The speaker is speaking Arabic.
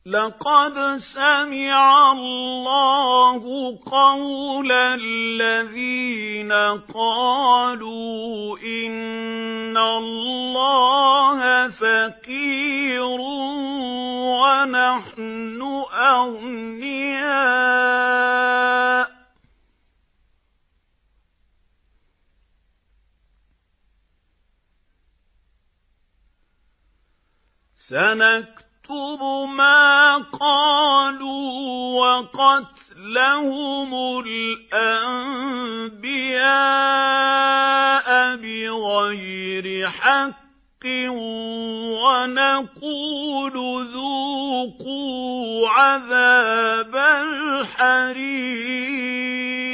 لقد سمع الله قول الذين قالوا إن الله فقير ونحن أغنياء سنكتب ما قالوا وقتلهم الأنبياء بغير حق ونقول ذوقوا عذاب الحريق